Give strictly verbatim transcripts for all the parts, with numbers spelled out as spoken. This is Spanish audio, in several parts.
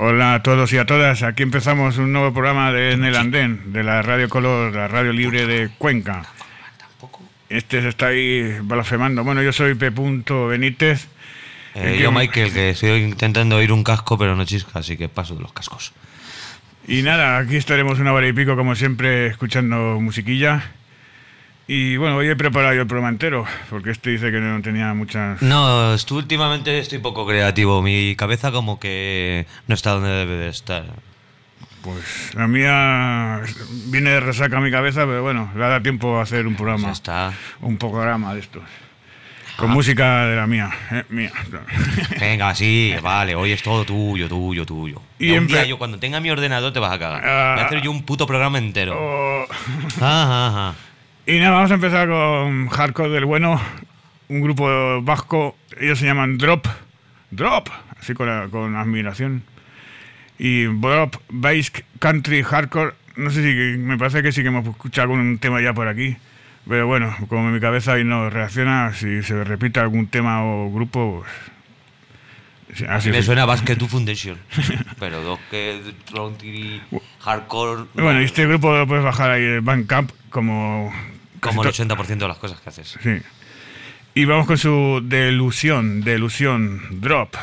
Hola a todos y a todas, aquí empezamos un nuevo programa de En el Andén, de la Radio Color, la radio libre de Cuenca. Este se está ahí blasfemando. Bueno, yo soy P. Benítez. Eh, yo, Michael, que estoy intentando oír un casco, pero no chisca, así que paso de los cascos. Y nada, aquí estaremos una hora y pico, como siempre, escuchando musiquilla. Y bueno, hoy he preparado yo el programa entero, porque este dice que no tenía muchas... No, estoy, últimamente estoy poco creativo. Mi cabeza como que no está donde debe de estar. Pues la mía viene de resaca a mi cabeza, pero bueno, le da tiempo a hacer un programa. Ya está. Un programa de estos. Con ah. música de la mía. Eh, mía. Venga, sí, vale, hoy es todo tuyo, tuyo, tuyo. Y un día yo cuando tenga mi ordenador te vas a cagar. Uh, Voy a hacer yo un puto programa entero. Oh. Ajá, ajá. Y nada, vamos a empezar con hardcore del bueno, un grupo vasco, ellos se llaman Drop, Drop, así con, la, con admiración. Y Drop, Bass, Country, Hardcore, no sé si, me parece que sí que hemos escuchado algún tema ya por aquí, pero bueno, como en mi cabeza ahí no reacciona, si se repite algún tema o grupo... Pues, así me suena Basket to Foundation, pero dos que Country, Hardcore... Bueno, y este grupo lo puedes bajar ahí en Bandcamp como... Como el ochenta por ciento de las cosas que haces. Sí. Y vamos con su Delusión, Delusión, Drop.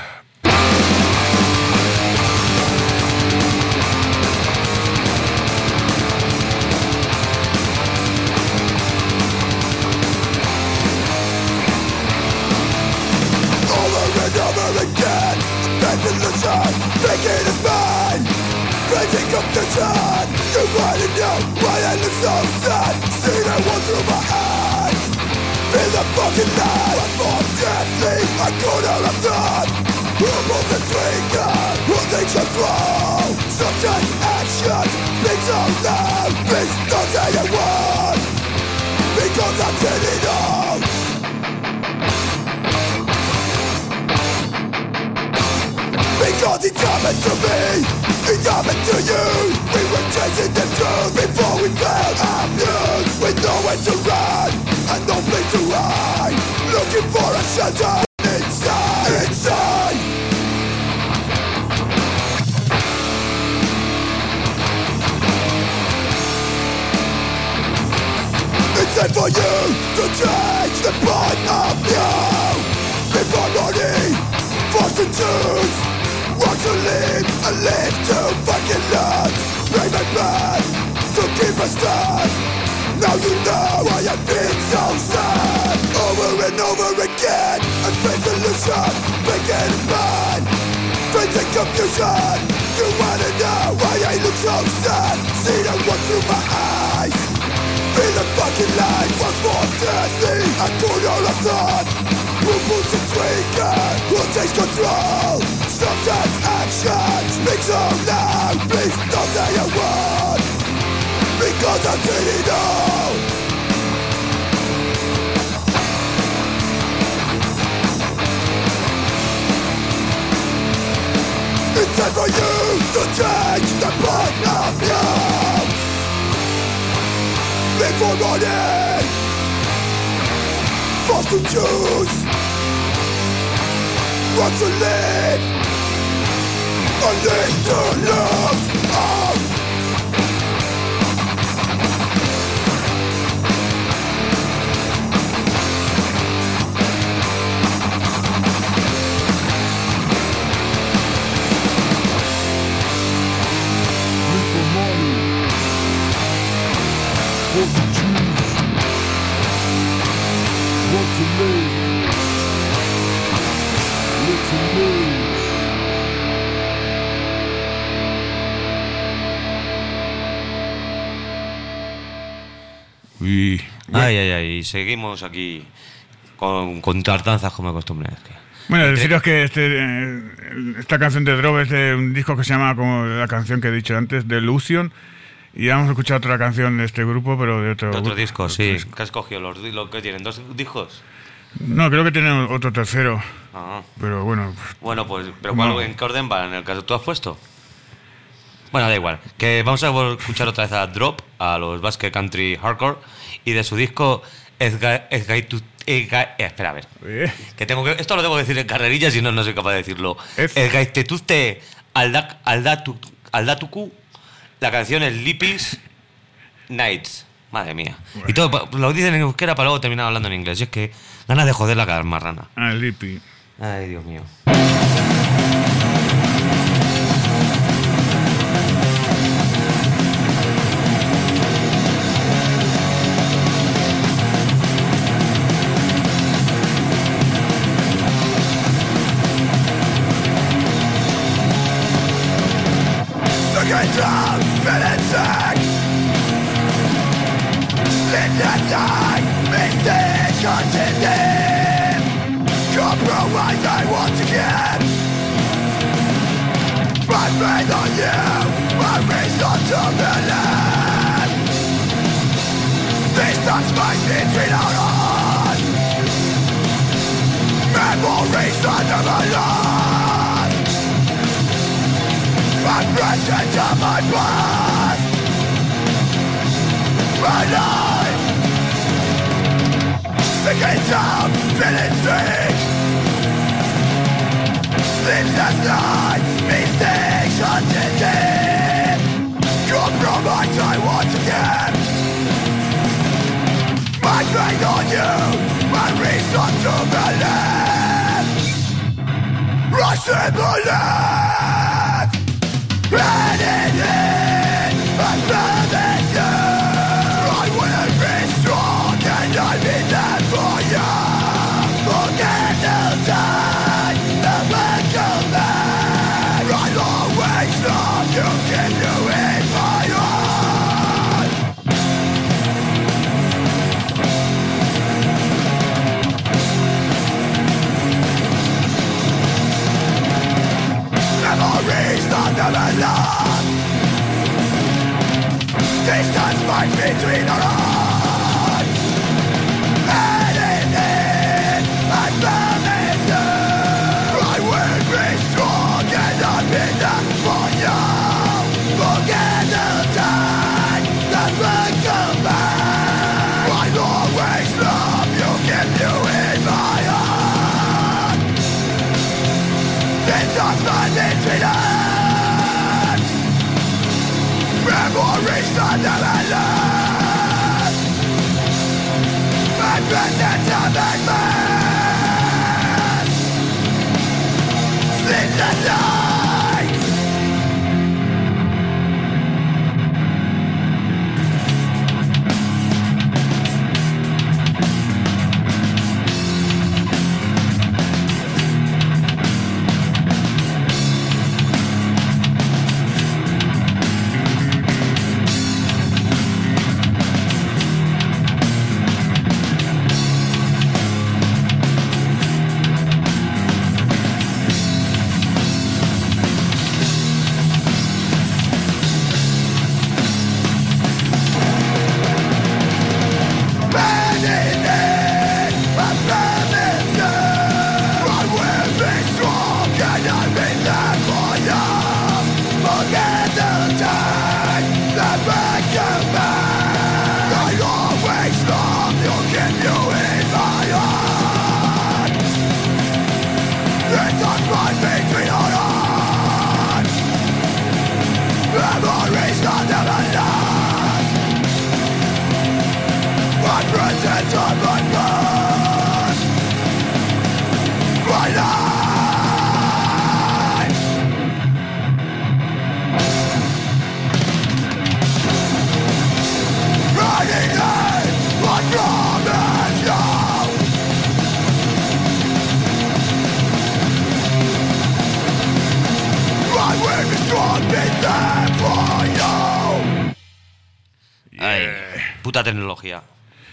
Rising up the sun, you wanna know why I look so sad. See that one through my eyes. Feel the fucking light. What's more deadly, I couldn't have done. Who pulls the trigger? Who takes control? Sometimes action speaks so loud. Please don't say a word, because I've seen it all. Because it's happened to me, it happened to you. We were chasing the truth before we felt abused. With nowhere to run and no place to hide, looking for a shelter inside, inside. It's time for you to change the point of view. Before morning, forced to choose. Want to live and live to fucking love. Brave and bad to keep us stuck. Now you know why I feel so sad. Over and over again, I face illusion, making it bad. Facing confusion, you wanna know why I look so sad. See the one through my eyes. Feel the fucking light, what's more deadly, I could all have thought. Who pulls the trigger, who takes control? Sometimes action speaks so loud. Please don't say a word, because I've seen it all. It's time for you to change the point of view. Before morning, forced to choose. Want to live, or live to lose. Oh. Little money, want to choose. Want to live. Uy, ay, ay, ay, seguimos aquí con, con tardanzas como de costumbre. Bueno, deciros que este, esta canción de Drop es de un disco que se llama, como la canción que he dicho antes, Delusion. Y vamos a escuchar otra canción de este grupo, pero de otro, de otro grupo, disco, otro sí. disco. ¿Qué has cogido? ¿Los, los que tienen dos discos? No, creo que tienen otro tercero. Ah. Pero bueno. Bueno, pues, ¿pero cuál, no. ¿En qué orden va? ¿En el caso tú has puesto? Bueno, da igual. Que vamos a escuchar otra vez a Drop, a los Basque Country Hardcore, y de su disco Ezgaitu... Eh, espera, a ver. ¿Eh? Que tengo que, esto lo tengo que decir en carrerilla, si no, no soy capaz de decirlo. Ez... Ezgaitetuzte Alda, Aldatu, Aldatuku. La canción es Lipis Nights. Madre mía. Bueno. Y todo lo dicen en euskera para luego terminar hablando en inglés. Y es que ganas de joder la marrana. Ah, Lipi. Ay, Dios mío. Compromise I want to get my faith on you, my reason to believe. Distance space between our hearts, memories I never lost. My present of my past, my life. Sinking down, feeling sick. Sleepless nights, mistakes hunted deep. Compromise I want to get. My faith on you, my reason to believe. Rush and believe. Anything I promise you. I will be strong and I'll be there for you. Forget the time, never come back. I'll always love you, keep you in my heart. Memories that never lost. Distance marks between our hearts. Anything I promise you, I will be strong and I'll be there for you. Forget the time, never come back. I'll always love you, keep you in my heart. Distance marks between us. Memories I never lost. My present of my past. Sleepless nights. Ay, puta tecnología.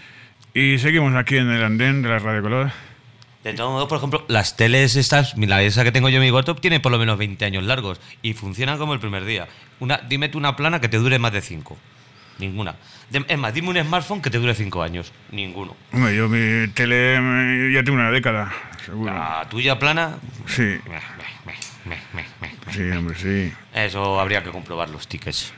Y seguimos aquí en el andén de la Radio Color. De todos modos, por ejemplo, las teles estas, la esa que tengo yo en mi cuarto, tiene por lo menos veinte años largos y funcionan como el primer día. Una, dime tú una plana que te dure más de cinco. Ninguna. De, es más, dime un smartphone que te dure cinco años. Ninguno. Hombre, yo mi tele me, ya tengo una década, seguro. ¿La tuya plana? Sí. Me, me, me, me, me, me, sí, hombre, sí. Eso habría que comprobar los tickets.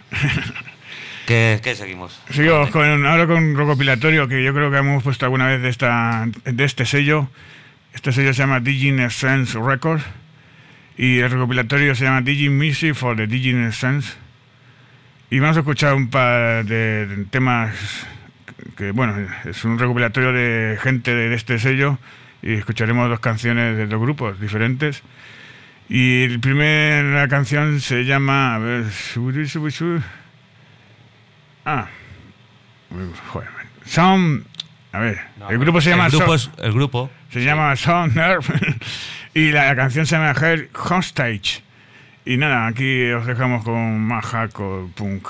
¿Qué, ¿Qué seguimos? Seguimos con, ahora con un recopilatorio que yo creo que hemos puesto alguna vez de, esta, de este sello. Este sello se llama Digin Essence Records Y el recopilatorio se llama Digging Music for the Digging Sense. Y vamos a escuchar un par de temas que, bueno, es un recopilatorio de gente de este sello. Y escucharemos dos canciones de dos grupos diferentes. Y la primera canción se llama... A ver... Ah. Joder. Sound... A ver. No, el grupo se llama... El grupo, so, es, el grupo se sí. llama Sound Nerve. Y la, la canción se llama Hair Hostage. Y nada, aquí os dejamos con más hardcore punk.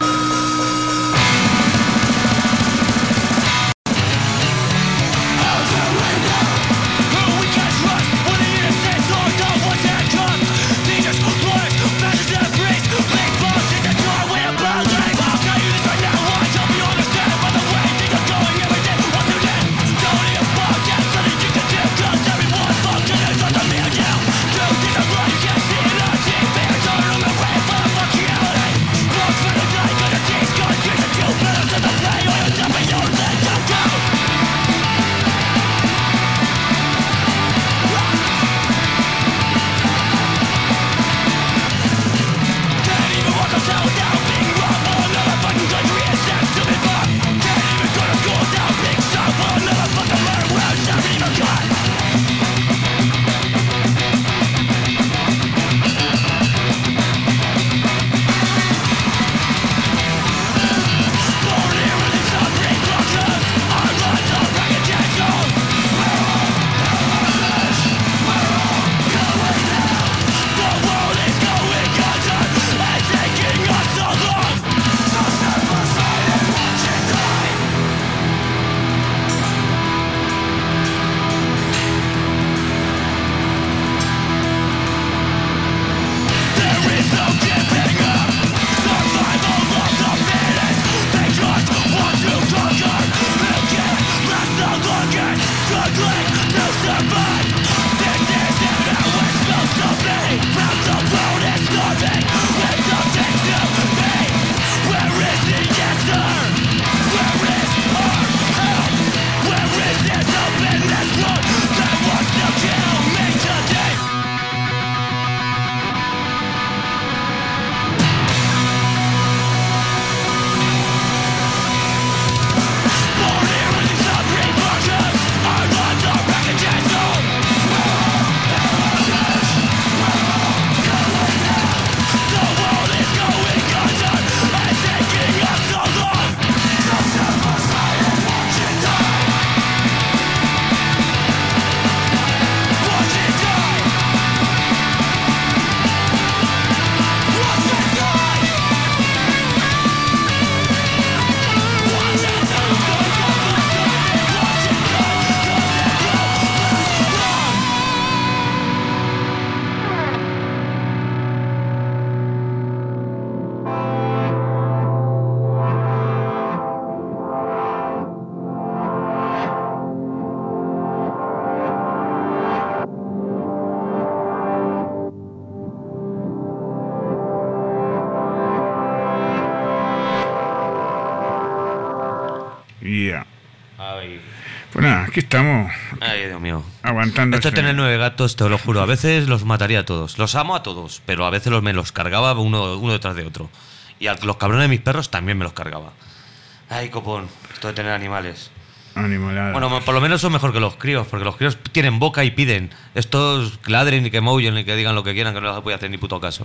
Yeah. Ay. Pues nada, aquí estamos. Ay, Dios mío. Aguantando. Esto de este... tener nueve gatos, te lo juro, a veces los mataría a todos. Los amo a todos, pero a veces los, me los cargaba uno, uno detrás de otro. Y a los cabrones de mis perros también me los cargaba. Ay, copón, esto de tener animales. Animalada. Bueno, por lo menos son mejor que los críos, porque los críos tienen boca y piden. Estos que ladren y que maullen y que digan lo que quieran, que no les voy a hacer ni puto caso.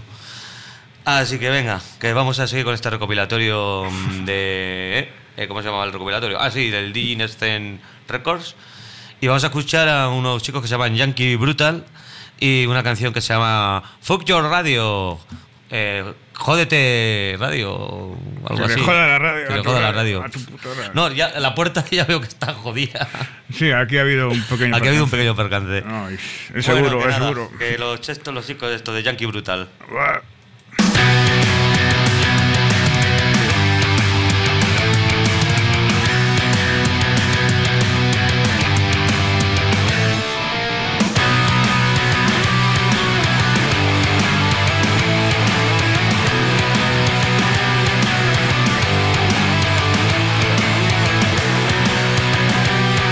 Así que venga, que vamos a seguir con este recopilatorio de... ¿eh? ¿Cómo se llama el recopilatorio? Ah, sí, del Digging Scene Records. Y vamos a escuchar a unos chicos que se llaman Yankee Brutal y una canción que se llama Fuck Your Radio. Eh, jódete radio o algo que así. Le joda la radio. Que le joda la radio. A tu puta radio. No, ya la puerta ya veo que está jodida. Sí, aquí ha habido un pequeño Aquí percance. ha habido un pequeño percance. No, es, es seguro, Bueno, que es nada, seguro. Que los chestos, los chicos de esto de Yankee Brutal. Buah.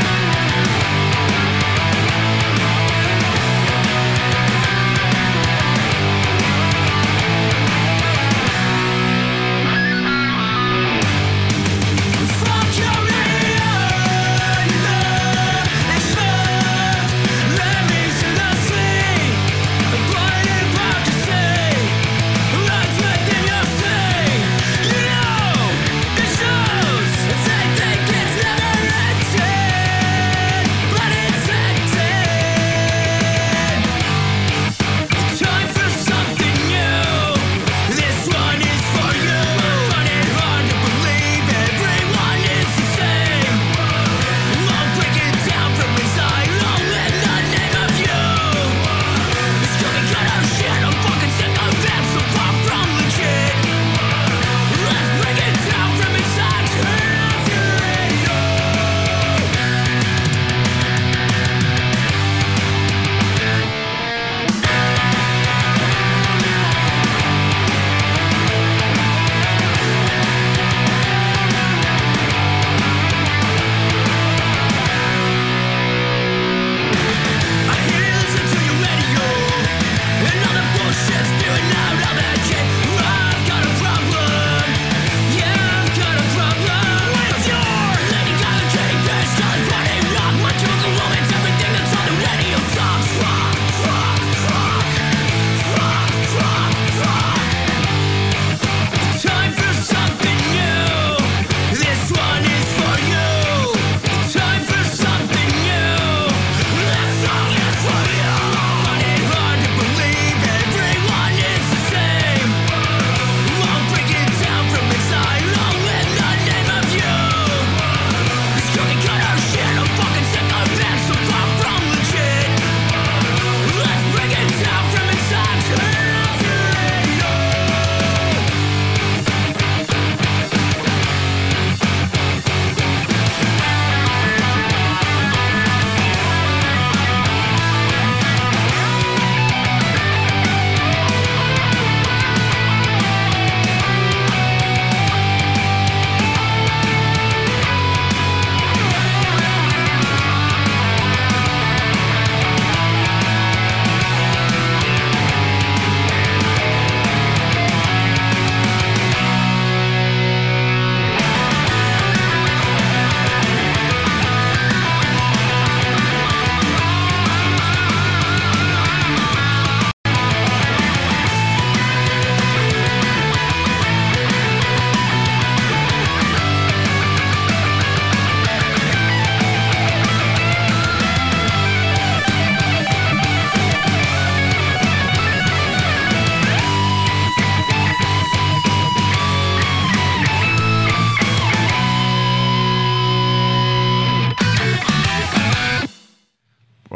We'll be right back.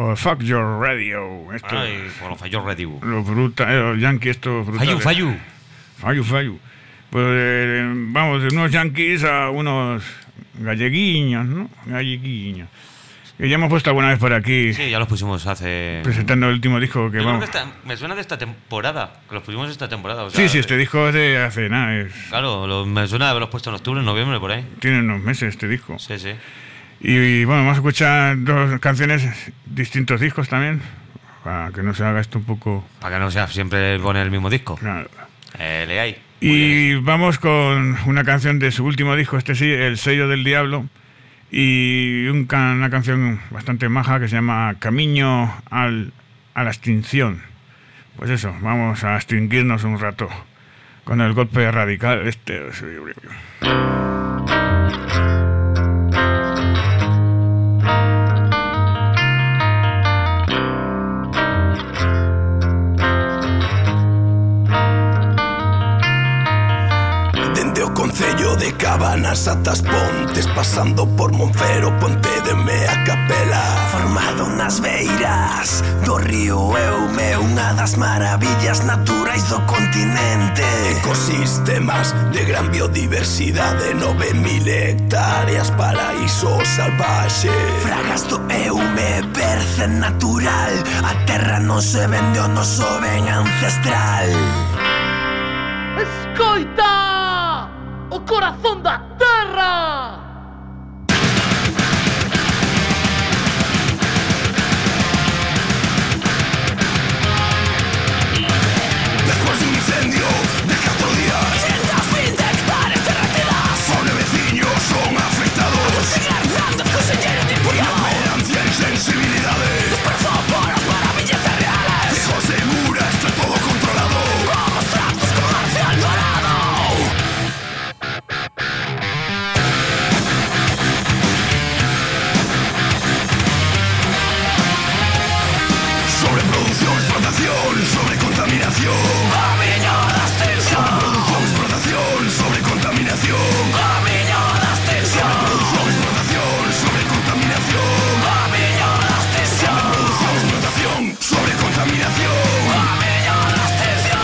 O Fuck Your Radio. Esto, Ay, por los fallos radio. Los bruta, eh, los yankees estos brutales. Fallu, fallu. Fallu, fallu. Pues eh, vamos, de unos yankees a unos galleguiños, ¿no? Galleguiños. Que ya hemos puesto alguna vez por aquí. Sí, ya los pusimos hace... Presentando el último disco que Yo vamos... creo que esta, me suena de esta temporada, que los pusimos esta temporada. O sea, sí, sí, este disco es de hace nada. Es... Claro, lo, me suena de haberlos puesto en octubre, en noviembre, por ahí. Tiene unos meses este disco. Sí, sí. Y, y bueno, vamos a escuchar dos canciones, distintos discos también, para que no se haga esto un poco... Para que no sea siempre con el mismo disco. Claro. Eh, le hay. Y vamos con una canción de su último disco, este sí, El Sello del Diablo, y un ca- una canción bastante maja que se llama Camino al, a la extinción. Pues eso, vamos a extinguirnos un rato con el golpe radical este. Concello de Cabanas ata as Pontes, pasando por Monfero, Ponte de Mea Capela, formado nas beiras do río Eume, unha das maravillas naturais do continente. Ecosistemas de gran biodiversidade, nove mil hectáreas, paraíso salvaxe. Fragas do Eume, berce natural, a terra non se vende o noso ben ancestral. Escoita! O corazón da terra! Después de un incendio de cuatro días, ciento veinte hectáreas derretidas, fauna y vecinos son afectados. Grandes consejeros de ignorancia y sensibilidades, disperso por las maravillas reales. Dijo segura, está todo controlado. Vamos tratos con Marcial Dorado. Sobreproducción, explotación, sobrecontaminación. Camino a la extinción. Sobreproducción, explotación, sobrecontaminación. Camino a la extinción. Sobreproducción, explotación, sobrecontaminación. Camino a la extinción. Sobreproducción, explotación, sobrecontaminación. Camino a la extinción.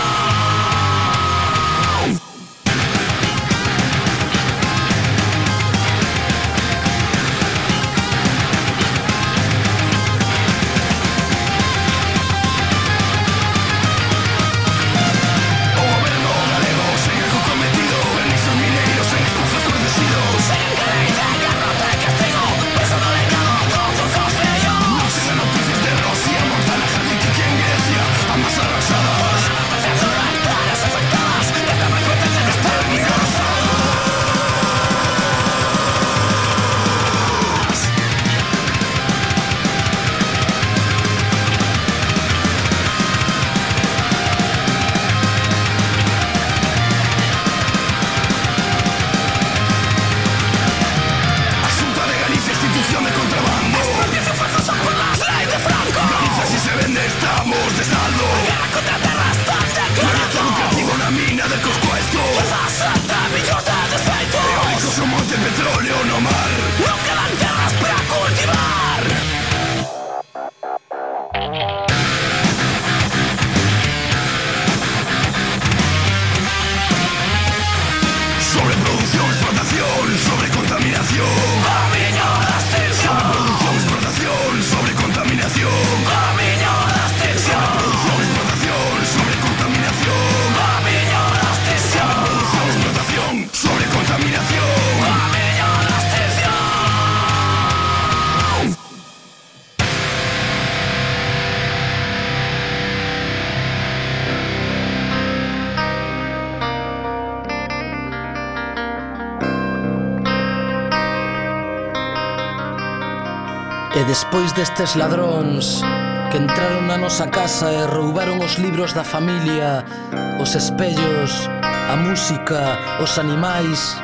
E despois destes ladróns que entraron na nosa casa e roubaron os libros da familia, os espellos, a música, os animais,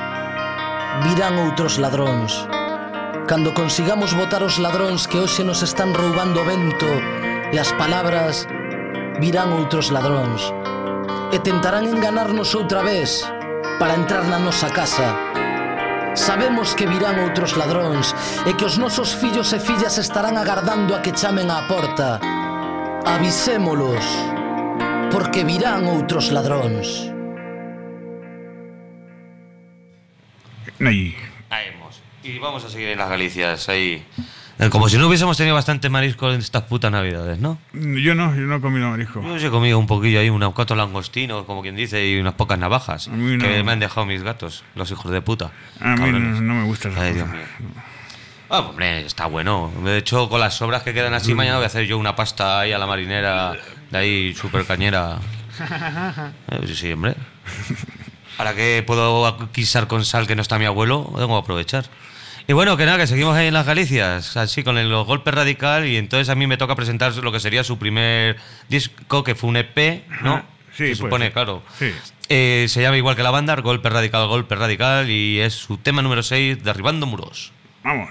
virán outros ladróns. Cando consigamos botar os ladróns que hoxe nos están roubando o vento e as palabras, virán outros ladróns e tentarán enganarnos outra vez para entrar na nosa casa. Sabemos que virán outros ladróns e que os nosos fillos e fillas estarán agardando a que chamen á porta. Avisémolos, porque virán outros ladróns. Ahí. Ahí hemos. Y vamos a seguir en las Galicias, ahí. Como si no hubiésemos tenido bastante marisco en estas putas navidades, ¿no? Yo no, yo no he comido marisco. Yo sí he comido un poquillo ahí, unos cuantos langostinos, como quien dice, y unas pocas navajas. A mí no. Que me han dejado mis gatos, los hijos de puta. A mí no, Cabrones. no me gusta esa Ay, Dios cosa. mío. Ah, hombre, está bueno. De hecho, con las sobras que quedan así, mañana voy a hacer yo una pasta ahí a la marinera, de ahí súper cañera. Eh, sí, sí, hombre. Ahora que puedo guisar con sal que no está mi abuelo, tengo que aprovechar. Y bueno, que nada, que seguimos ahí en las Galicias, así con el, los Golpes Radical, y entonces a mí me toca presentar lo que sería su primer disco, que fue un E P, ¿no? Ajá. Sí, se pues, supone, sí. claro. Sí. Eh, se llama igual que la banda, Golpe Radical, Golpe Radical, y es su tema número seis, Derribando Muros. Vamos.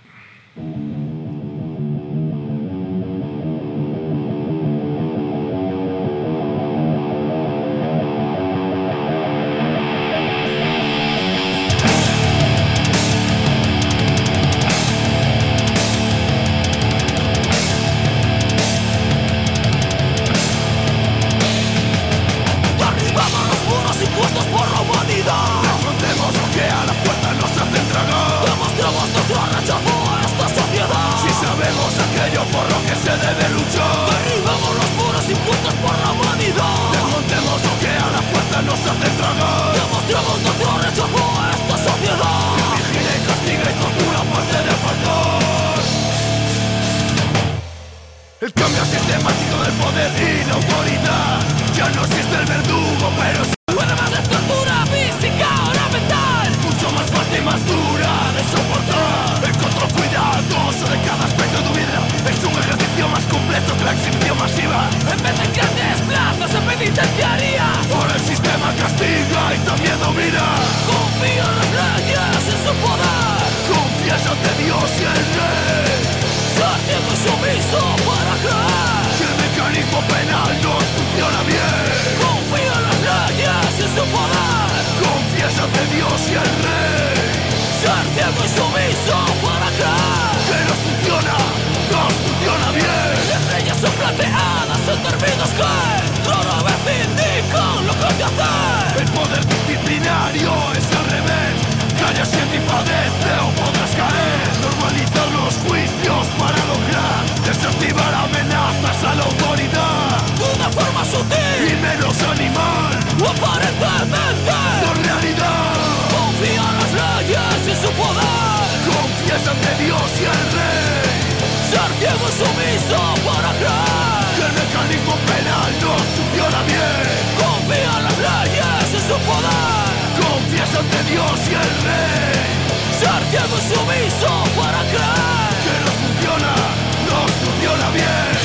Derribamos los muros impuestos por la humanidad. Desmontemos lo que a la fuerza nos hace tragar. Demostramos nuestro rechazo a esta sociedad. Si sabemos aquello por lo que se debe luchar. Derribamos los muros impuestos por la humanidad. Desmontemos lo que a la fuerza nos hace tragar. Demostramos nuestro rechazo a esta sociedad. Que vigila y castiga y tortura aparte de faltar. El cambio sistemático del poder y la autoridad. Ya no existe el verdugo, pero sí puede más de tortura física o la mental. Mucho más fuerte y más dura de soportar. El control cuidadoso de cada aspecto de tu vida es un ejercicio más completo que la exhibición masiva. En vez de grandes plazas en penitenciaría, ahora el sistema castiga y también domina. Confía en las leyes y en su poder. Confías ante Dios y el rey. Ser ciego y sumiso para creer que el mecanismo penal no funciona bien. Confía en las leyes y en su poder. Confías ante Dios y el rey. Ser ciego y sumiso para creer que no funciona, no funciona bien. Las leyes son planteadas en términos que rara vez indican lo que hay que hacer. El poder disciplinario es al revés. Calla, siente y padece o podrás caer. Normalizar los juicios para lograr desactivar amenazas a la autoridad. De una forma sutil y menos animal. O aparentemente no realidad. Confía en las leyes y su poder. Confías ante Dios y el rey. Ser ciego y sumiso para creer que el mecanismo penal no funciona bien. Confía en las leyes y su poder. Confías ante Dios y el rey. Ser ciego y sumiso para creer que no funciona, no funciona bien.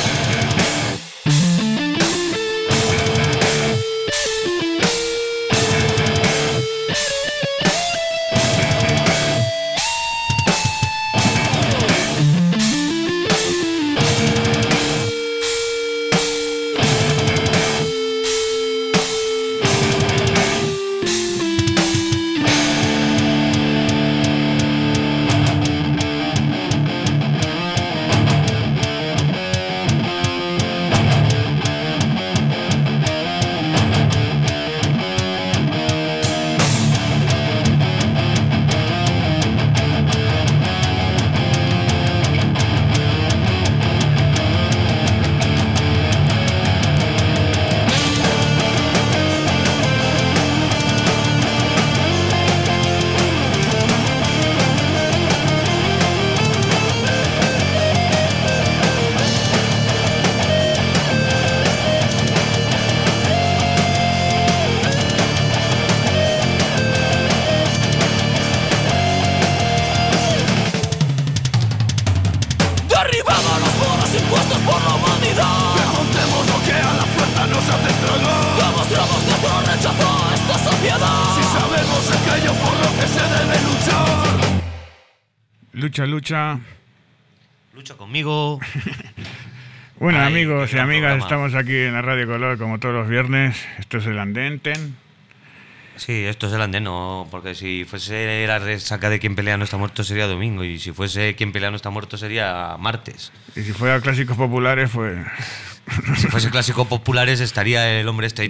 Lucha, lucha. Lucha conmigo. Bueno, Ay, amigos qué y gran amigas, programa. estamos aquí en la Radio Color como todos los viernes. Esto es el Andenten. Sí, esto es el andén, no, porque si fuese la resaca de Quien pelea no está muerto sería domingo, y si fuese Quien pelea no está muerto sería martes. Y si fuera clásicos populares, pues... Si fuese clásicos populares estaría el hombre este...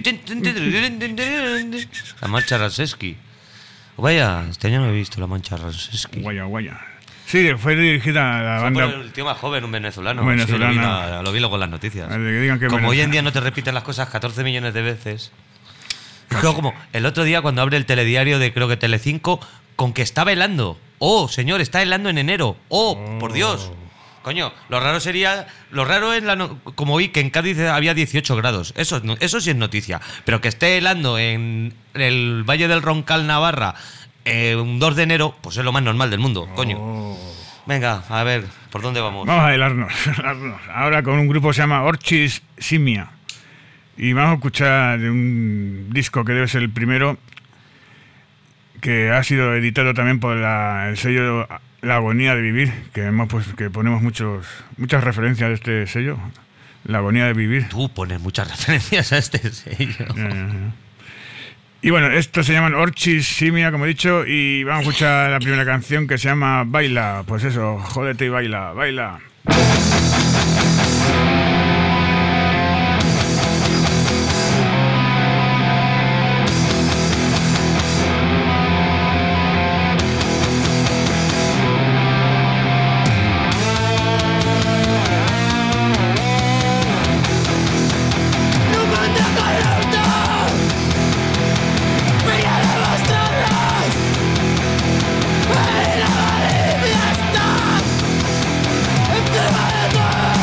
La marcha Raseski. Vaya, este año no he visto la marcha Raseski. Guaya, guaya. Sí, fue dirigida a la Fue banda... por el tío más joven, un venezolano. Un venezolano. Sí, lo, vi, la- lo vi luego en las noticias. El de que digan que Como Venez- hoy en día no te repiten las cosas catorce millones de veces. Es como el otro día cuando abre el telediario de creo que Telecinco con que está velando. Oh, señor, está helando en enero. Oh, por Dios. Coño, lo raro sería... Lo raro es la no- como hoy que en Cádiz había dieciocho grados. Eso, es no- eso sí es noticia. Pero que esté helando en el Valle del Roncal, Navarra, eh, un dos de enero, pues es lo más normal del mundo, coño. Venga, a ver, ¿por dónde vamos? Vamos a helarnos. helarnos. Ahora con un grupo que se llama Orchis Simia. Y vamos a escuchar de un disco que debe ser el primero, que ha sido editado también por la- el sello La Agonía de Vivir, que hemos pues, que ponemos muchos muchas referencias de este sello, La Agonía de Vivir. Tú pones muchas referencias a este sello. Ya, ya, ya. Y bueno, estos se llaman Orchis Simia, como he dicho, y vamos a escuchar la primera canción que se llama Baila. Pues eso, jódete y baila, baila. Encima de todo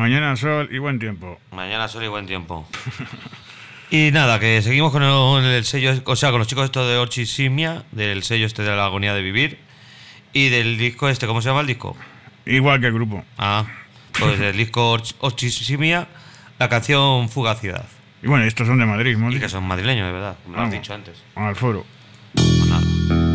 Mañana sol y buen tiempo. Mañana sol y buen tiempo. Y nada, que seguimos con el, el sello, o sea, con los chicos estos de Orchisimia, del sello este de la agonía de vivir, y del disco este, ¿cómo se llama el disco? Igual que el grupo. Ah, pues el disco Orchisimia, la canción Fugacidad. Y bueno, estos son de Madrid, ¿no? Y que son madrileños, de verdad, me lo has Vamos, dicho antes. Al foro. Pues nada.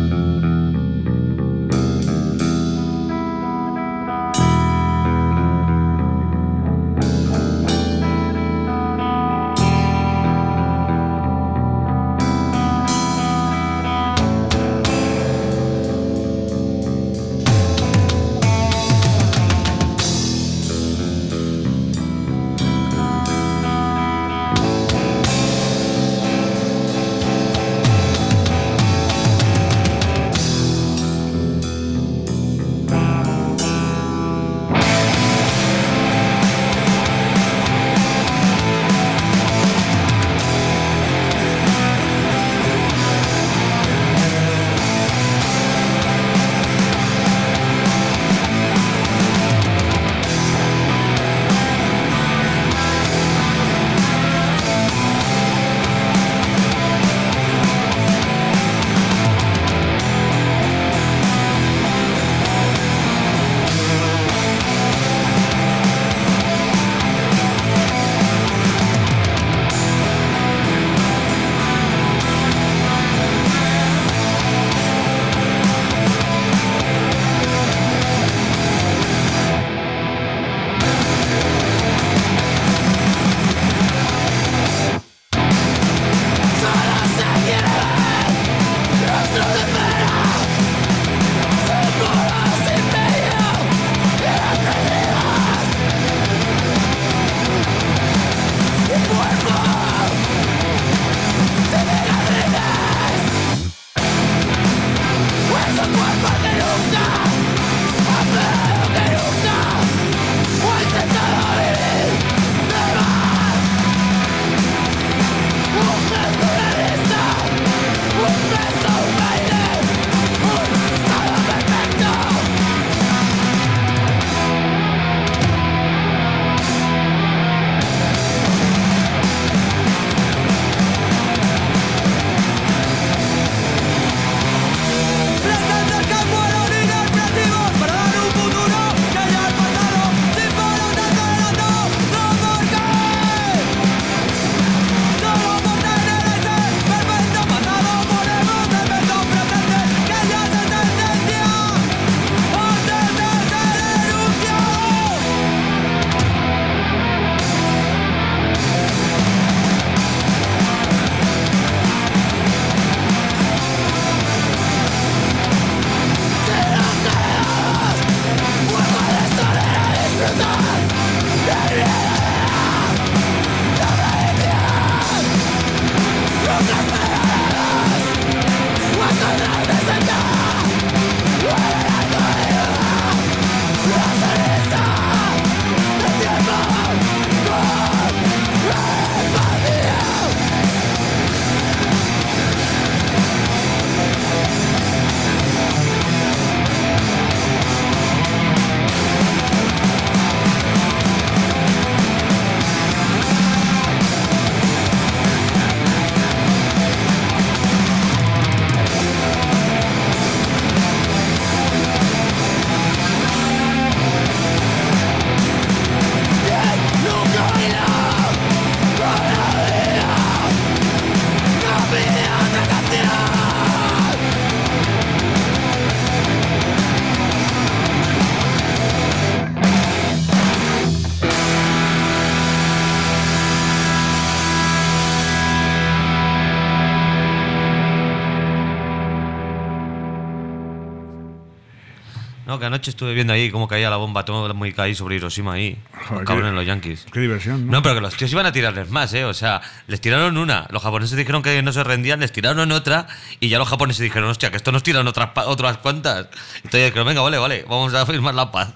No, que anoche estuve viendo ahí cómo caía la bomba atómica ahí sobre Hiroshima ahí. Los cabrones los yankees. Qué diversión, ¿no? No, pero que los tíos iban a tirarles más, ¿eh? O sea, les tiraron una. Los japoneses dijeron que no se rendían, les tiraron otra. Y ya los japoneses dijeron, hostia, que esto nos tiran otras, otras cuantas. Entonces dijeron, venga, vale, vale, vamos a firmar la paz.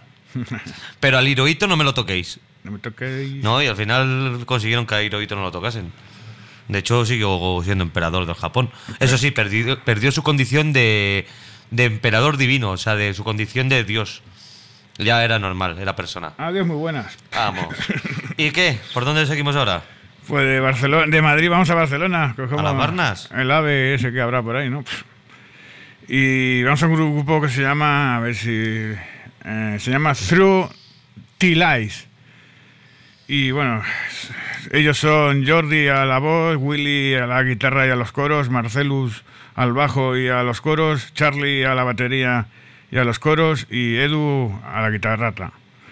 Pero al Hirohito no me lo toquéis. No me toquéis. No, y al final consiguieron que a Hirohito no lo tocasen. De hecho, siguió siendo emperador del Japón. Eso sí, perdió, perdió su condición de, de emperador divino, o sea, de su condición de Dios. Ya era normal, era persona. Adiós, muy buenas. Vamos. ¿Y qué? ¿Por dónde seguimos ahora? Pues de Barcelona, de Madrid vamos a Barcelona. Cogemos ¿A las Barnas? El ave ese que habrá por ahí, ¿no? Y vamos a un grupo que se llama, a ver si... Eh, se llama Through the Lies. Y bueno, ellos son Jordi a la voz, Willy a la guitarra y a los coros, Marcelus al bajo y a los coros, Charlie a la batería y a los coros y Edu a la guitarrata.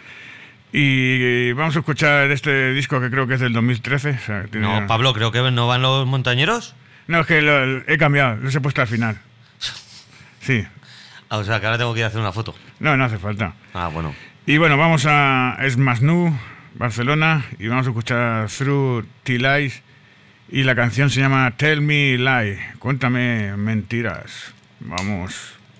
Y vamos a escuchar este disco que creo que es del dos mil trece. O sea, tiene... No, Pablo, creo que no van los montañeros. No, es que lo, he cambiado, los he puesto al final. Sí. Ah, o sea, que ahora tengo que ir a hacer una foto. No, no hace falta. Ah, bueno. Y bueno, vamos a Smasnu, Barcelona, y vamos a escuchar Through the Lies. Y la canción se llama Tell Me Lie. Cuéntame mentiras. Vamos.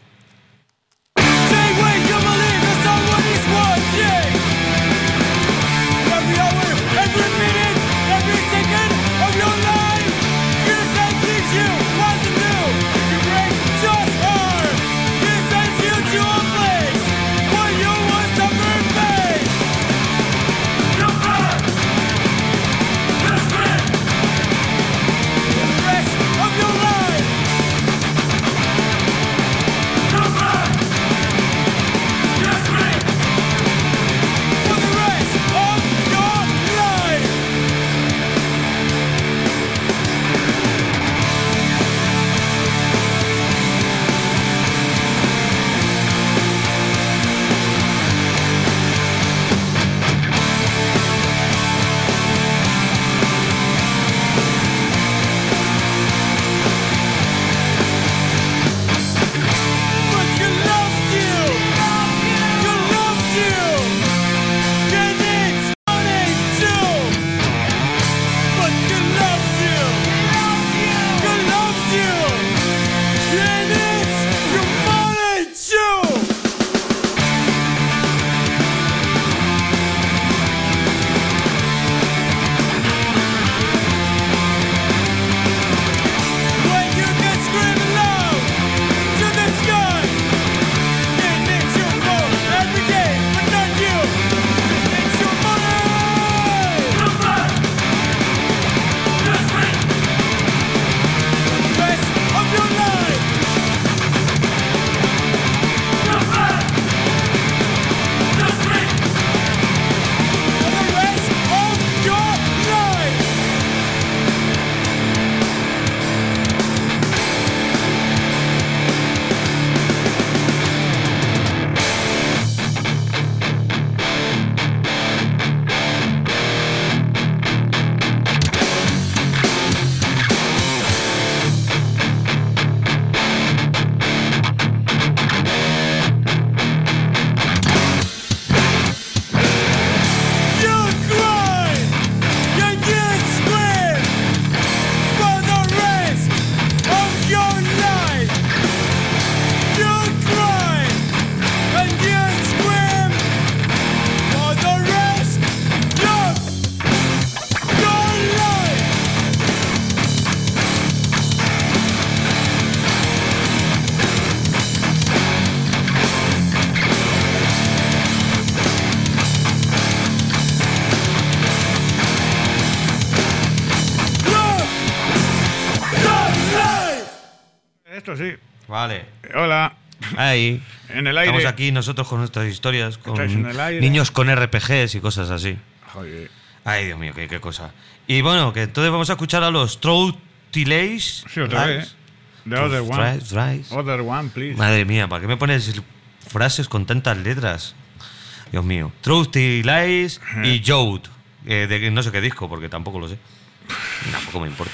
Esto sí. Vale. Hola. Ahí. En el aire. Estamos aquí nosotros con nuestras historias, con en el aire. niños con R P Gs y cosas así. Joder. Ay, Dios mío, qué, qué cosa. Y bueno, que entonces vamos a escuchar a los Through the Lies. Sí, otra vez. The other one. Thrice, thrice. Other one, please. Madre mía, ¿para qué me pones frases con tantas letras? Dios mío. Through the Lies y Jode. Eh, de no sé qué disco, porque tampoco lo sé. Tampoco me importa.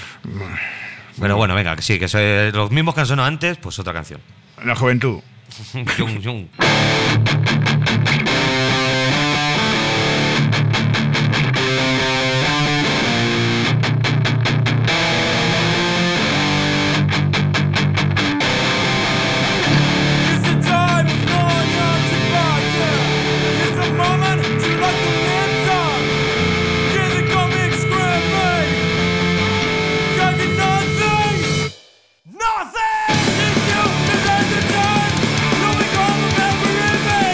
Pero bueno, venga, que sí, que son los mismos que han sonado antes, pues otra canción. La juventud. Yung, yung. Nothing! Into the time, you'll become a memory.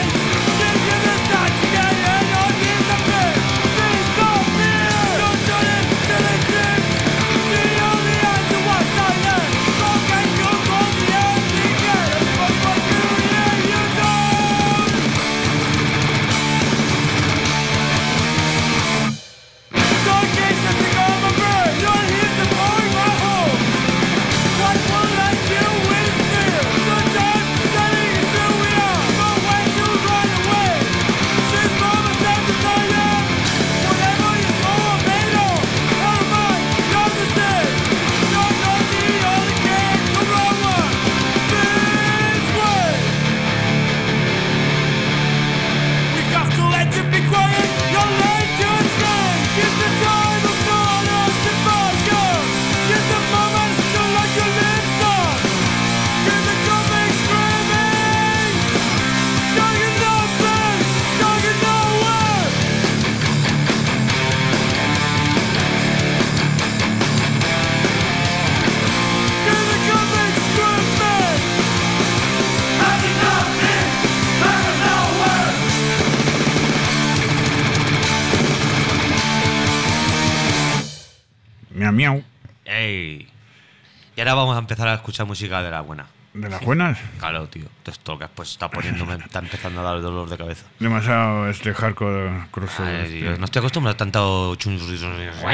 Miau, miau. ¡Ey! Y ahora vamos a empezar a escuchar música de la buena. ¿De las buenas? Claro, tío. Esto que pues está poniéndome, está empezando a dar dolor de cabeza. Demasiado este hardcore crossover. Ay, Dios, no estoy acostumbrado a tanto chunchurritos.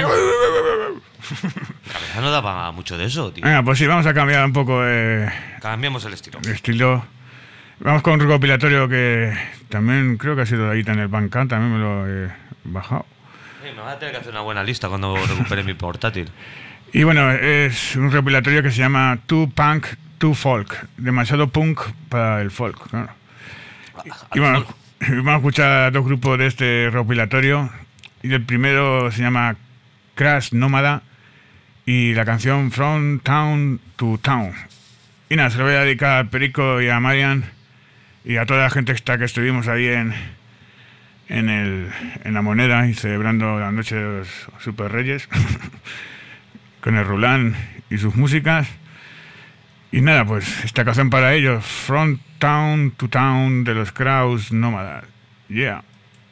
La cabeza no da para mucho de eso, tío. Venga, pues sí, vamos a cambiar un poco de, Cambiamos el estilo. de estilo. Vamos con un recopilatorio que también creo que ha sido de ahí en el Bandcamp, también me lo he bajado. Sí, me vas a tener que hacer una buena lista cuando recupere mi portátil. Y bueno, es un recopilatorio que se llama Too Punk, Too Folk. Demasiado punk para el folk, claro. Y bueno, vamos a escuchar dos grupos de este recopilatorio. Y el primero se llama Crash Nómada y la canción From Town to Town. Y nada, se lo voy a dedicar a Perico y a Marian y a toda la gente esta que estuvimos ahí en, en, el, en la Moneda y celebrando la noche de los Super Reyes con el Rulán y sus músicas. Y nada, pues esta canción para ellos, From Town to Town de los Crash Nómadas. Yeah.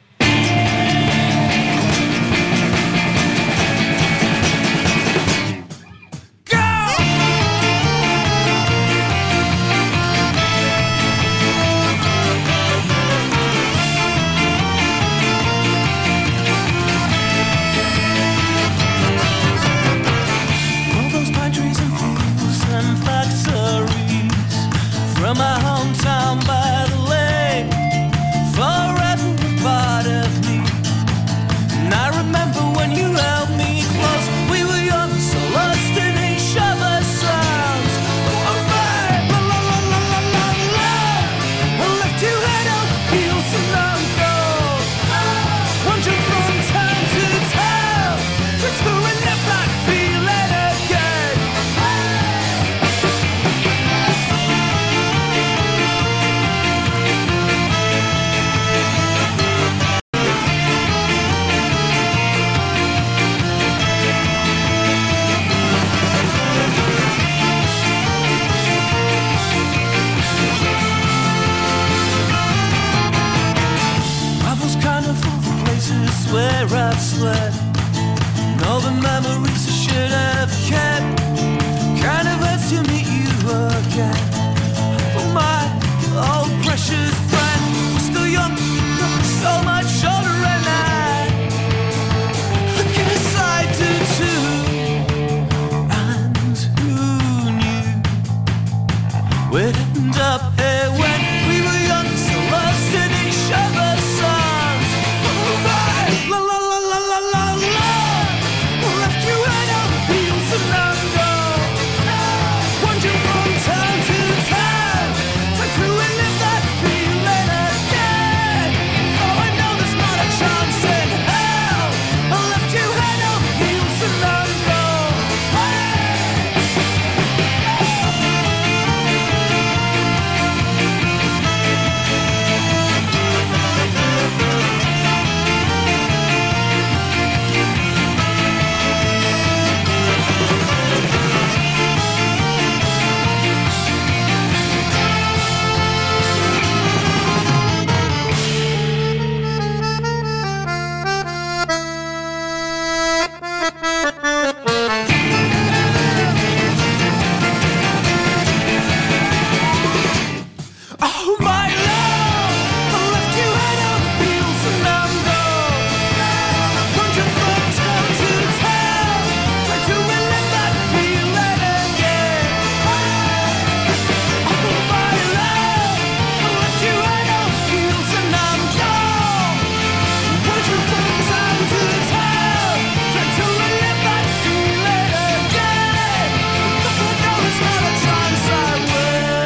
From my hometown by the lake, forever a part of me. And I remember when you held me close. We were young, so lost in each other's sounds. Alright, la la la la la la la. I left you head over heels and I'm gone. Wandering from town to town, to to and left like feeling again. Where I've slept, and all the memories I should have kept. Kind of hurts to meet you again. Oh my old precious friend, we're still young, so much older, and I look inside to two. And who knew we'd end up here when we were young, so lost in each other's songs. La la la la la la la. Left you head over heels and I'm gone. Wandering from town to town, trying to relive that feeling again. Oh, I know there's not a chance in hell. I left you head over heels and I'm gone. Oh my love, I left you head over heels and I'm gone. Wandering from town to town, trying to relive that feeling again. Oh my love, I left you head over heels and I'm gone. Wandering from town to town, trying to relive that feeling again. But I know there's not a chance I will.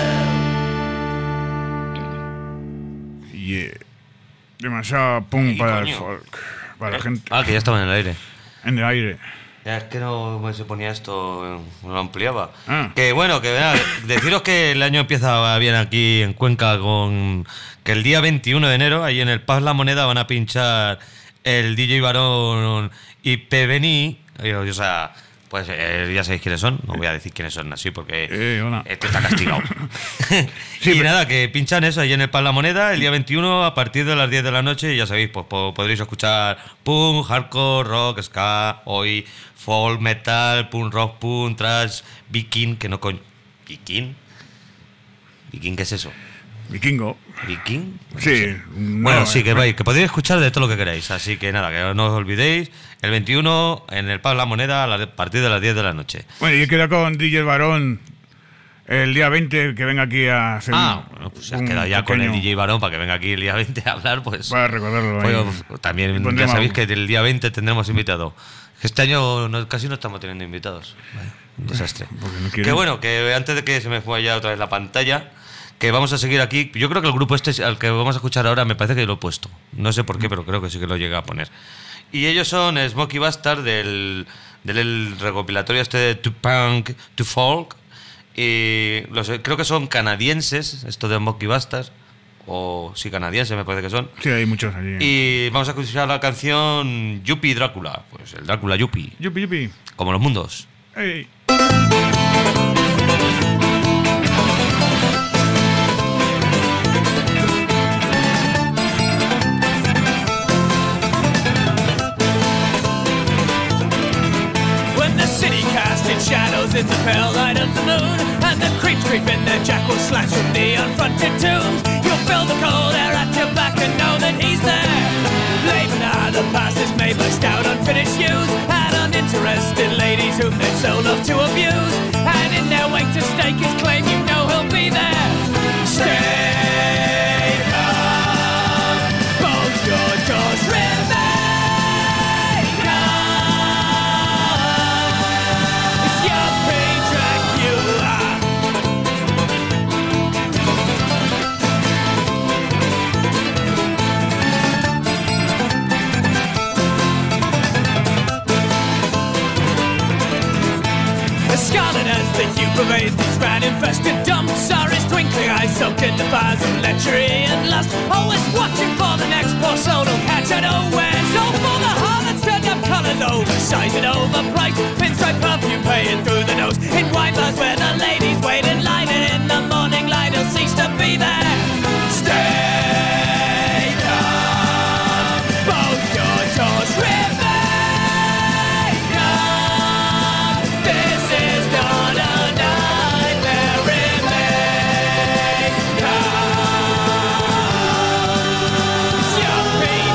Yeah. Demasiado punk Ey, para el coño. folk. Para la gente. Ah, que ya estaba en el aire. En el aire. Ya, es que no me se ponía esto, no lo ampliaba. Ah. Que bueno, que verá, deciros que el año empieza bien aquí en Cuenca con que el día veintiuno de enero, ahí en el Paz La Moneda, van a pinchar el D J Barón y P. Beni, o sea, Pues eh, ya sabéis quiénes son. No voy a decir quiénes son así porque Eh, hola. este está castigado. Sí, y pero- nada, que pinchan eso ahí en el Pub La Moneda el día veintiuno a partir de las diez de la noche. Y ya sabéis, pues po- podréis escuchar punk, hardcore, rock, ska, hoy, folk, metal, punk rock, punk, thrash, viking, que no coño. ¿Viking? ¿Viking qué es eso? Vikingo. ¿Viking? No Sí. sé. no, Bueno, sí, eh, que vais, que podéis escuchar de todo lo que queráis. Así que nada, que no os olvidéis. El veintiuno en el Pub La Moneda a la- a partir de las diez de la noche. Bueno, y he quedado con D J Barón el día veinte que venga aquí a hacer Ah, un, bueno, pues se has un quedado ya con el pequeño- D J Barón para que venga aquí el día veinte a hablar, pues. Para recordarlo. pues, ahí. también Y ya pondremos sabéis algo. que el día veinte tendremos invitado. Este año no- casi no estamos teniendo invitados. Vaya, un desastre. Porque no quieren. Que bueno, que antes de que se me fue ya otra vez la pantalla, que vamos a seguir aquí. Yo creo que el grupo este al que vamos a escuchar ahora me parece que lo he puesto. No sé por qué, pero creo que sí que lo llegué a poner. Y ellos son Smokey Bastard del, del recopilatorio este de To Punk, To Folk. Y los, creo que son canadienses, estos de Smokey Bastard. O sí, canadienses me parece que son. Sí, hay muchos allí. Y vamos a escuchar la canción Yuppie Drácula. Pues el Drácula Yuppie, Yupi, yupi. como los mundos. Ey. When the city cast its shadows in the pale light of the moon, and the creeps creep in their jackal slash from the unfronted tombs, you'll feel the cold air at your back and know that he's there. Labour now, the past is made by stout unfinished youth and uninterested ladies whom they'd so love to abuse. And in their wake to stake his claim, you know he'll be there. Stay calm, both your doors remain calm. It's your pain Dracula. As scarlet as the hue pervades these rat-infested dumps, are his twinkling eyes soaked in the fires of lechery and lust, always watching for the next poor soul he'll catch unawares. So for the harlots turned up colours, oversized and overpriced, pinstripe perfume paying through the nose, in wine bars where the ladies wait in line, and in the morning light he'll cease to be there. Stay calm, both your doors remain calm. This is not a nightmare, remain calm. It's your pain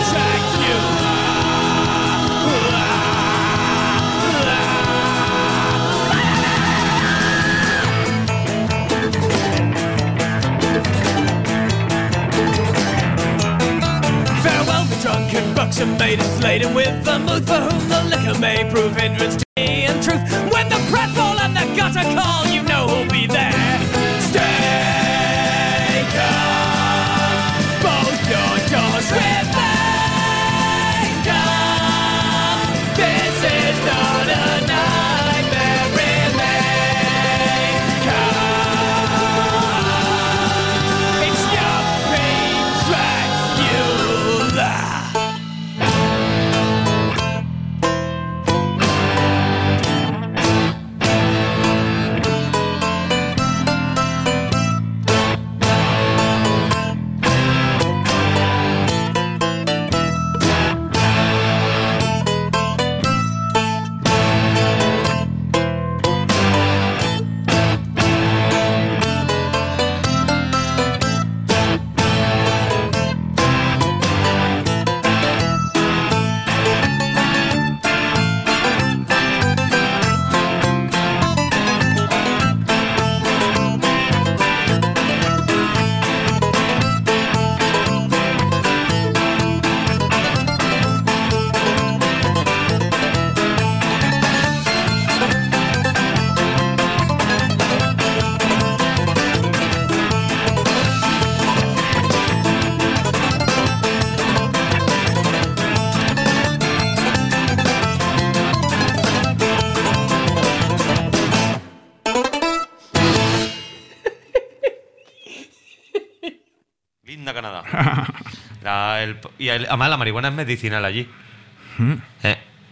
Farewell the drunken buxom maidens laden with vermouth, for whom the liquor may prove hindrance to me and truth. When the pratfall and the gutter call, you know who'll be there. Stay calm, both your doors remain calm. This is not a nightmare, remain calm. It's your pain Dracula. Linda Canadá. La- el- y el- además la marihuana es medicinal allí. Eh.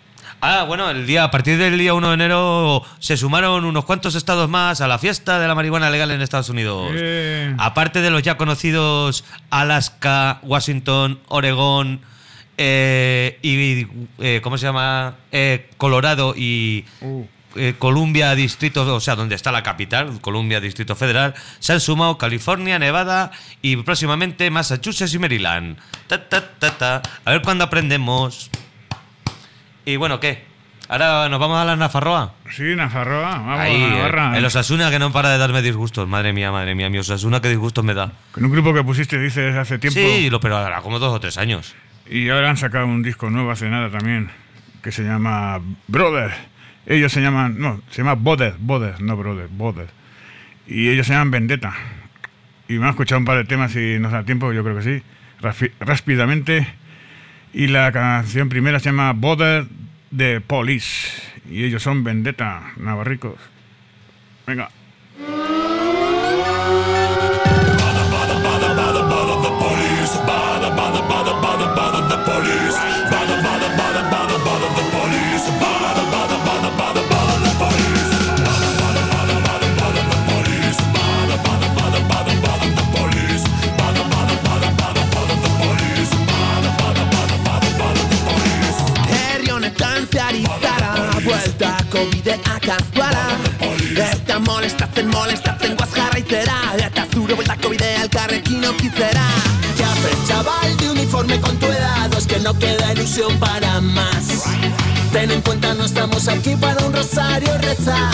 Ah, bueno, el día, a partir del día uno de enero se sumaron unos cuantos estados más a la fiesta de la marihuana legal en Estados Unidos. Eh. Aparte de los ya conocidos Alaska, Washington, Oregón eh, y, eh, ¿cómo se llama? Eh, Colorado y... Uh. Eh, Columbia Distrito, o sea, donde está la capital, Columbia Distrito Federal, se han sumado California, Nevada y próximamente Massachusetts y Maryland. Ta, ta, ta, ta. A ver cuándo aprendemos. Y bueno, ¿qué? Ahora nos vamos a la Nafarroa. Sí, Nafarroa, vamos Ahí, a Navarra. el Osasuna que no para de darme disgustos. Madre mía, madre mía, mi Osasuna qué disgustos me da. Con un grupo que pusiste, dices, hace tiempo. Sí, lo, pero ahora como dos o tres años. Y ahora han sacado un disco nuevo hace nada también, que se llama Brother. Ellos se llaman, no, se llama Brother, Brother, no Brother, Brother. Y ellos se llaman Vendetta. Y me han escuchado un par de temas y nos da tiempo, yo creo que sí, Raspi- rápidamente. Y la canción primera se llama Brother de Police. Y ellos son Vendetta, navarricos. Venga. Bide akastuara Eta molestatzen, molestatzen guaz jarraitzera Eta zure bueltako bidea elkarrekin aukitzera Ya fe, chaval de uniforme con tu edad Es que no queda ilusión para más Ten en cuenta no estamos aquí para un rosario rezar.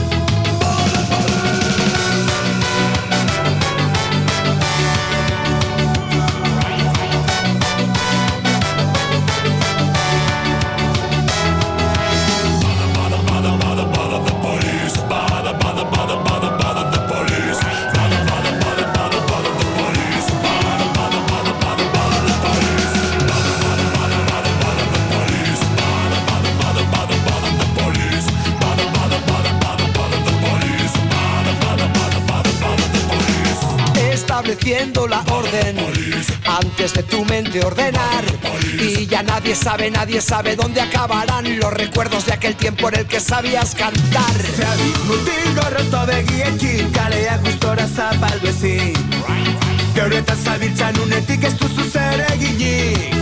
Estableciendo la orden antes de tu mente ordenar y ya nadie sabe, nadie sabe dónde acabarán los recuerdos de aquel tiempo en el que sabías cantar. Zerdik mutil gorroto begiekin kalea gustora zapaldu ezin Gero eta zabiltzan unetik ez duzu zer eginik.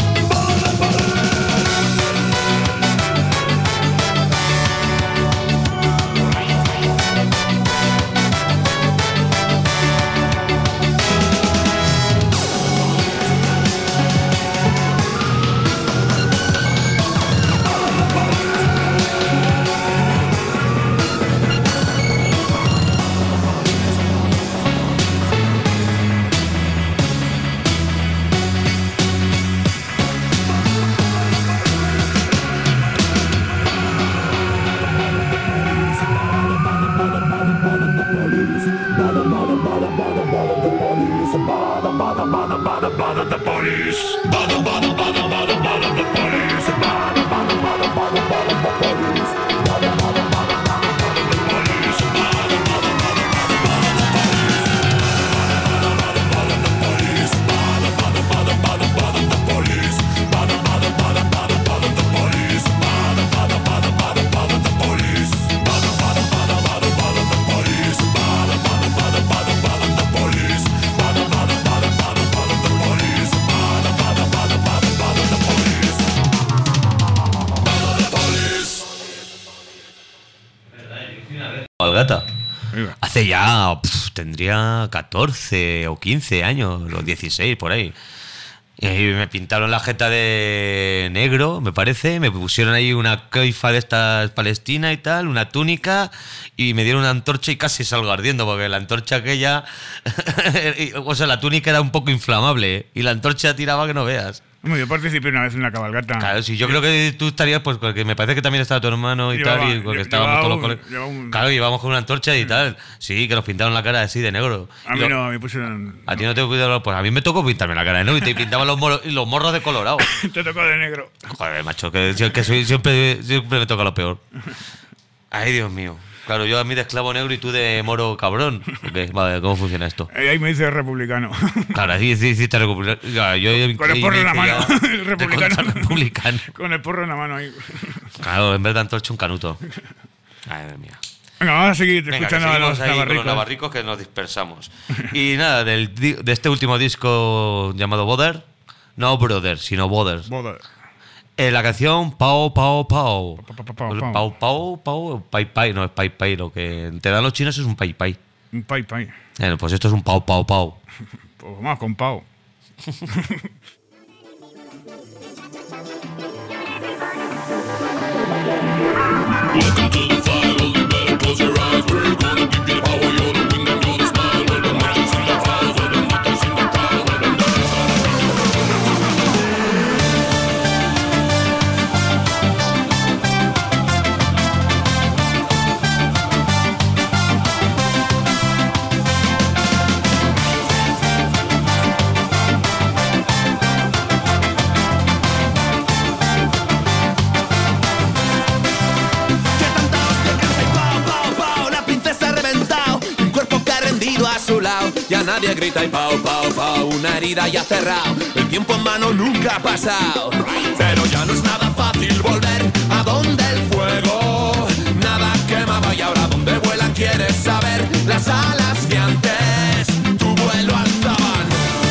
Algata. Hace ya, pf, tendría catorce o quince años, los dieciséis por ahí. Y ahí me pintaron la jeta de negro, me parece, me pusieron ahí una coifa de estas palestina y tal, una túnica, y me dieron una antorcha y casi salgo ardiendo, porque la antorcha aquella, o sea, la túnica era un poco inflamable, ¿eh? Y la antorcha tiraba que no veas. Bueno, yo participé una vez en una cabalgata. Claro, sí, yo creo que tú estarías, pues, porque me parece que también estaba tu hermano y Llevaba, tal, y porque lle- estábamos todos los un- colegas. llevaba un- Claro, íbamos con una antorcha y tal. Sí, que nos pintaron la cara así de negro. A Y mí lo- no, me pusieron... A ti no te cuidado, pues a mí me tocó pintarme la cara de negro y te pintaban los, morros, los morros de colorado. Te tocó de negro. Joder, macho, que, que soy, siempre, siempre me toca lo peor. Ay, Dios mío. Claro, yo a mí de esclavo negro y tú de moro cabrón. Okay, vale, ¿cómo funciona esto? Eh, ahí me dice republicano. Claro, sí, sí, sí, te republicano. Yo, yo, Con el porro en la mano. El republicano. Republicano. Con el porro en la mano ahí. Claro, en vez de antorcha un canuto. Ay, Dios mía. Venga, vamos a seguir Venga, escuchando a los ahí navarricos. con los navarricos que nos dispersamos. Y nada, del, de este último disco llamado Bother, no Brother, sino Bother. Boda. Eh, la canción Pau, Pau, Pau. Pa, pa, pa, pa, El pau. Pau, Pau, Pau, Pai, Pai, no es Pai, Pai. Lo que te dan los chinos es un Pai, Pai. Un pai pai. Eh, pues esto es un Pau, Pau, Pau. Pues vamos con Pau. Ya nadie grita y pau, pau, pau, una herida ya cerrado. El tiempo en mano nunca ha pasado. Pero ya no es nada fácil volver a donde el fuego nada quemaba y ahora donde vuelan quieres saber las alas que antes tu vuelo alzaban.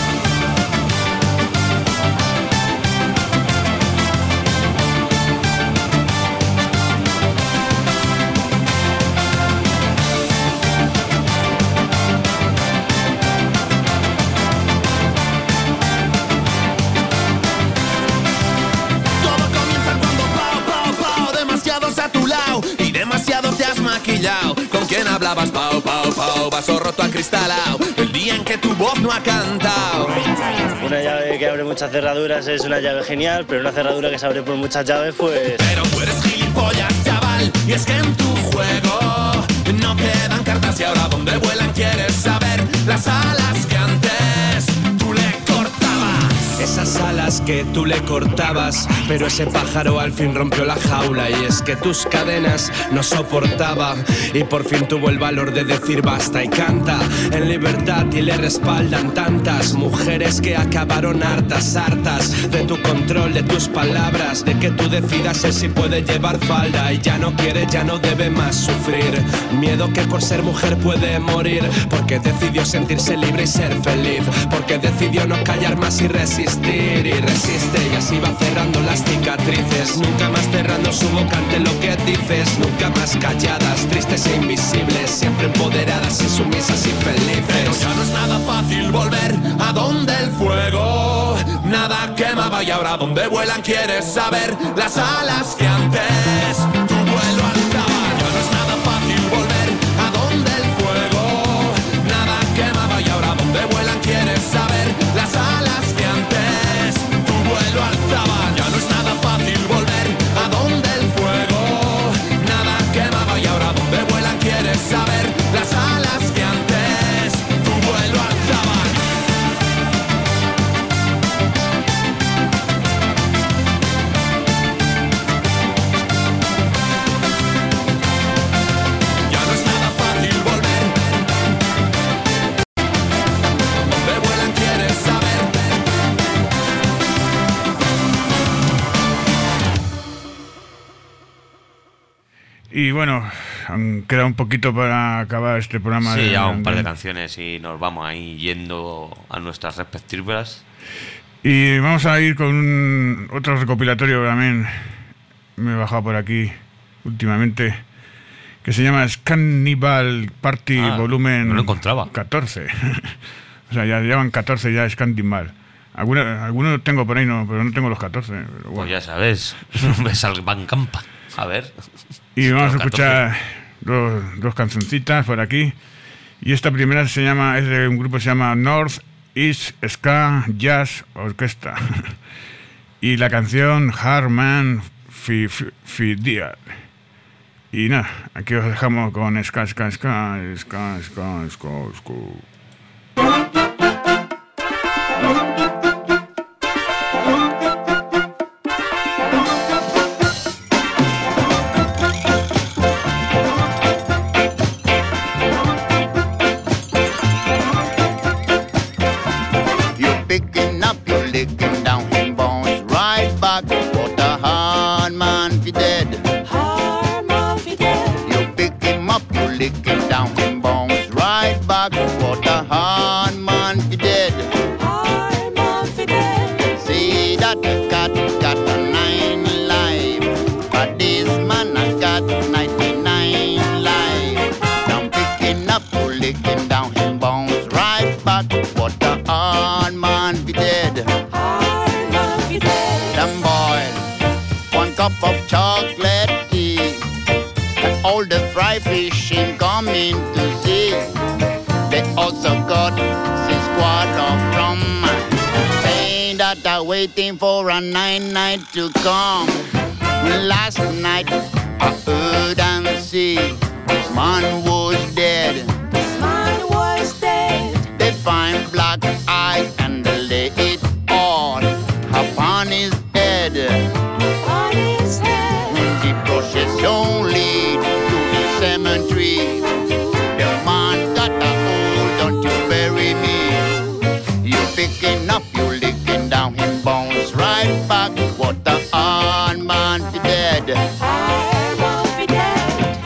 ¿Con quién hablabas? Pau, pau, pau, vaso roto acristalado. El día en que tu voz no ha cantado. Una llave que abre muchas cerraduras es una llave genial, pero una cerradura que se abre por muchas llaves, pues... Pero tú eres gilipollas, chaval, y es que en tu juego no quedan cartas y ahora donde vuelan quieres saber las alas que antes tú le cortabas. Esas alas que tú le cortabas, pero ese pájaro al fin rompió la jaula. Y es que tus cadenas no soportaba y por fin tuvo el valor de decir basta y canta en libertad. Y le respaldan tantas mujeres que acabaron hartas, hartas de tu control, de tus palabras, de que tú decidas él si puede llevar falda. Y ya no quiere, ya no debe más sufrir miedo que por ser mujer puede morir, porque decidió sentirse libre y ser feliz, porque decidió no callar más y resistir. Y resiste y así va cerrando las cicatrices, nunca más cerrando su boca ante lo que dices, nunca más calladas, tristes e invisibles, siempre empoderadas y sumisas y felices. Pero ya no es nada fácil volver a donde el fuego nada quemaba y ahora donde vuelan quieres saber las alas que antes tu vuelo alzaba. Ya no es nada fácil volver a donde el fuego nada quemaba y ahora donde vuelan quieres saber las alas que antes tu vuelo alzaba. Ya no es nada fácil volver a donde el fuego nada quemaba y ahora donde vuelan quieres saber las alas que antes tu vuelo alzaba. Ya no es nada fácil volver donde vuelan quieres saber. Y bueno, han quedado un poquito para acabar este programa. Sí, de, ya un par de de- canciones y nos vamos ahí yendo a nuestras respectivas. Y vamos a ir con un, otro recopilatorio que también me he bajado por aquí últimamente, que se llama Scandibal Party Ah, Volumen no lo encontraba. catorce. O sea, ya llevan catorce ya Scandibal. Algunos, algunos tengo por ahí, no, pero no tengo los catorce. Pero bueno. Pues ya sabes, ves al Van Campa. A ver. Y vamos a Los escuchar dos, dos cancioncitas por aquí. Y esta primera se llama, es de un grupo que se llama North East Ska Jazz Orchestra. Y la canción Harman Fidial. Y nada, aquí os dejamos con Ska, Ska, Ska, Ska, Ska, Ska, Ska. dead. Hard Murphy dead. You pick him up, you lick him down, him bones right back. What a hard man he dead. Hard Murphy dead. See that the cat got a nine life, but this man has got ninety-nine life. Now picking up, you lick him down, him bones right back. What a hard man he dead. Hard Murphy dead. Them boy, one cup of chocolate tea, and all the fry fishing coming to see. They also got six squad of rum, saying that they're waiting for a nine night to come. Last night I heard and see this man was dead. This man was dead. They find black eye and they lay it all upon his head. On his head. The procession lead to the cemetery. The man got a hold, don't you bury me. You picking up, you licking down him bones right back. What a hard man to dead. Hard Murphy dead.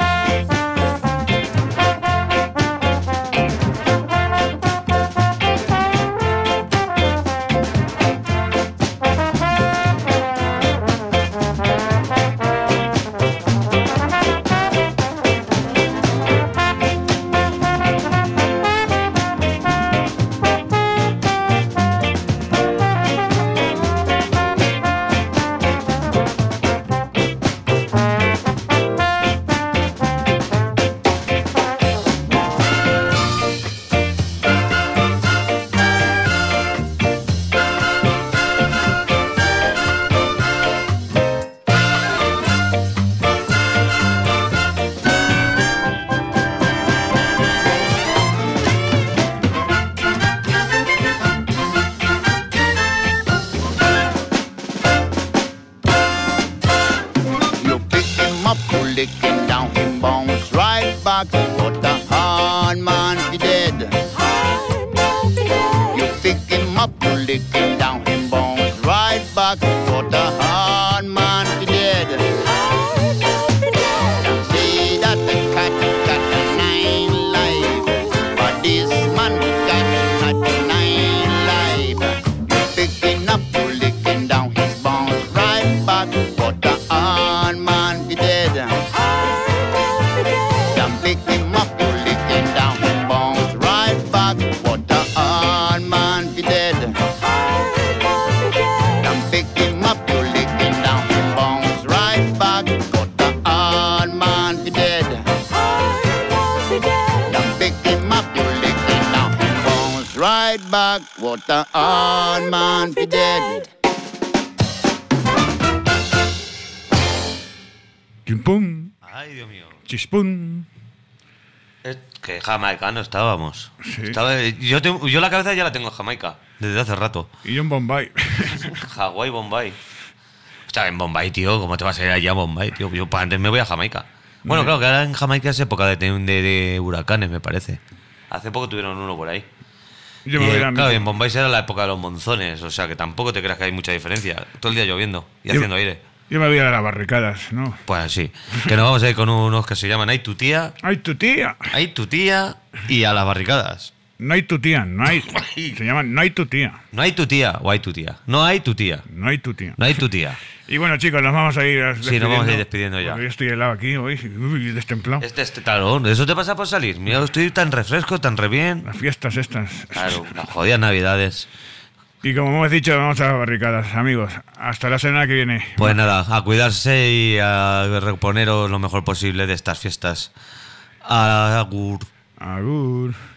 You pick him up, you licking down him bones right back. What a hard man he dead. Hard Murphy dead. You pick him up, you licking down him bones right back. What a hard man he dead. Hard Murphy dead. See that the cat got a nine life, but this man got ninety-nine life. You picking up, you licking down his bones right back. What a hard man he dead. Hard Murphy dead. Then pick him up, you licking down his bones right back. What a hard man he dead. Hard Murphy dead. Then pick him up, you licking down his bones right back. What a hard man he dead. Hard Murphy dead. Then pick him up, you licking down his bones right back. What a hard man he dead. Chimpum, Ay, Dios mío. chispum. Es que jamaicanos estábamos. Sí. Estaba- yo, tengo- yo la cabeza ya la tengo en Jamaica, desde hace rato. Y yo en Bombay. Hawái, Bombay. O sea, en Bombay, tío, ¿cómo te vas a ir allá a Bombay, tío? Yo para antes me voy a Jamaica. Bueno, Muy claro, que ahora en Jamaica es época de, de, de huracanes, me parece. Hace poco tuvieron uno por ahí. Yo Y, me voy a ir a claro, mi- y en Bombay será la época de los monzones, o sea que tampoco te creas que hay mucha diferencia. Todo el día lloviendo y Yo- haciendo aire. Yo me voy a las barricadas, ¿no? Pues sí, que nos vamos a ir con unos que se llaman Ay tu tía, ¡Ay, tu tía! Ay tu tía y a las barricadas. No hay tu tía, no hay. Se llama No hay tu tía. No hay tu tía o hay tu tía. No hay tu tía. No hay tu tía. No hay tu tía. Y bueno, chicos, nos vamos a ir despidiendo. Sí, nos vamos a ir despidiendo ya. Porque yo estoy helado aquí hoy, uy, destemplado. Este, este, claro, eso te pasa por salir. Mira, estoy tan refresco, tan re bien. Las fiestas estas. Claro, las jodidas navidades. Y como hemos dicho, vamos a las barricadas, amigos. Hasta la semana que viene. Pues nada, a cuidarse y a reponeros lo mejor posible de estas fiestas. Agur. Agur.